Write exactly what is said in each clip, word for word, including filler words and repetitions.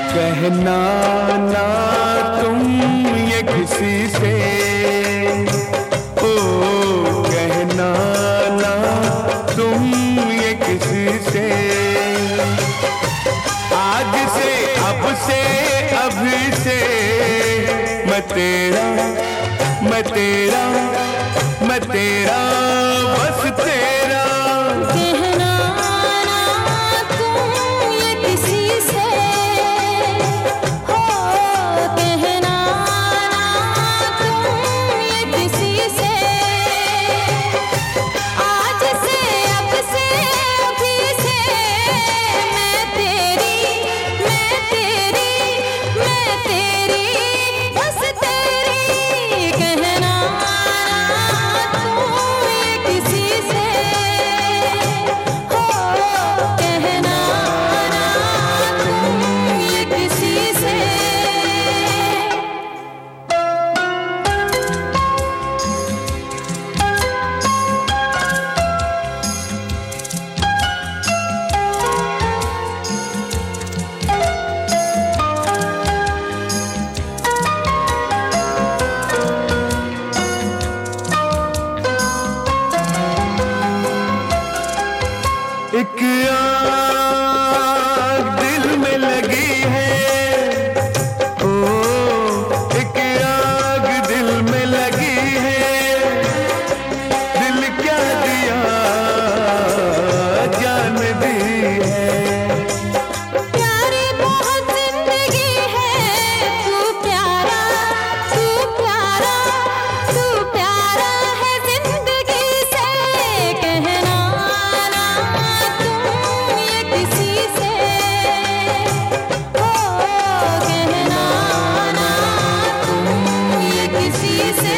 कहना ना तुम ये किसी से, ओ कहना ना तुम ये किसी से। आज से अब से अभी से मैं तेरा मैं तेरा मैं तेरा बस तेरा। कहना ना तुम ये किसी से, हो कहना ना तुम ये किसी से। आज से अब से अभी से मैं तेरी मैं तेरी मैं तेरी बस तेरी। कहना ना तुम ये किसी से, हो कहना ना तुम ये किसी से। एक आग दिल में लगी है, ओ एक आग दिल में लगी है। दिल क्या दिया जान दी है। प्यारी बहुत जिंदगी है, तू प्यारा तू प्यारा तू प्यारा है जिंदगी से। कहना ना तुम ये किसी से, हो कहना ना तुम ये किसी से।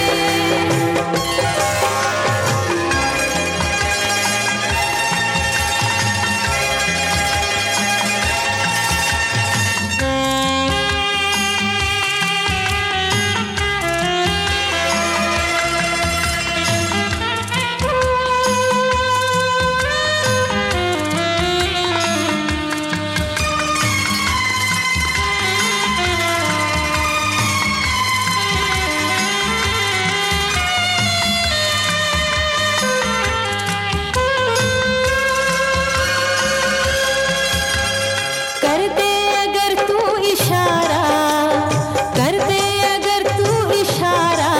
कर दे अगर तू इशारा, कर दे अगर तू इशारा।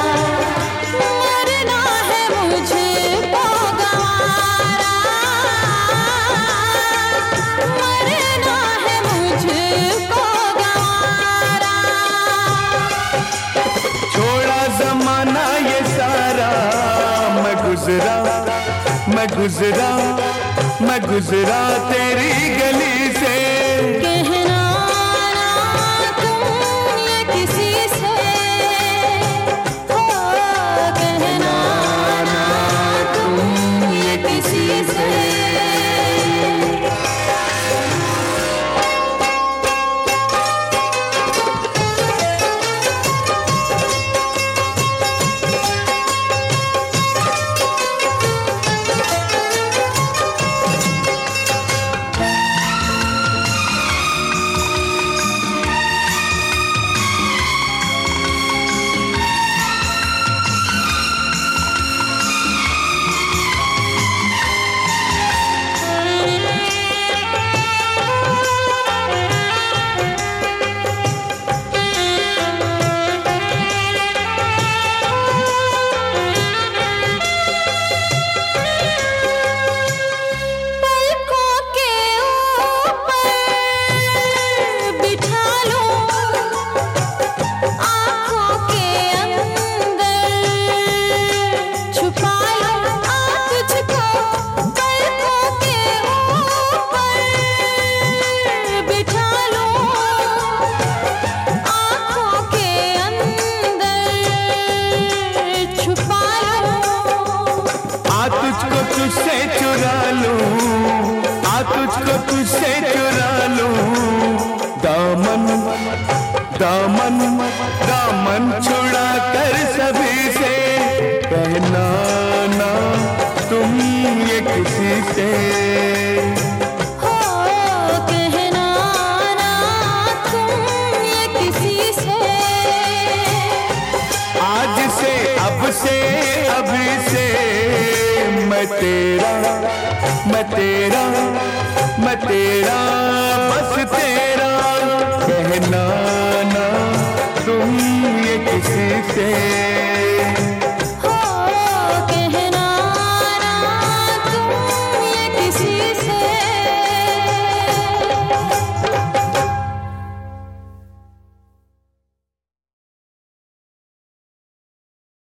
मरना है मुझको गंवारा, मरना है मुझको गंवारा। छोड़ा जमाना ये सारा, मैं गुजरा मैं गुजरा मैं गुजरा तेरी गली से। कहना ना तुम ये किसी से, हो कहना ना तुम ये किसी से। पलकों के ऊपर बिठा लो, आँखों के अंदर छुपा लो। आ तुझको पलकों के ऊपर बिठा लो, आँखों के अंदर छुपा लो। आ तुझको तुझसे चुरा लूं, आ तुझको तुझसे चुरा लूं। दामन दामन दामन छुड़ा कर सभी से। कहना ना तुम ये किसी से, हो कहना ना मैं तेरा मैं तेरा मैं तेरा बस तेरा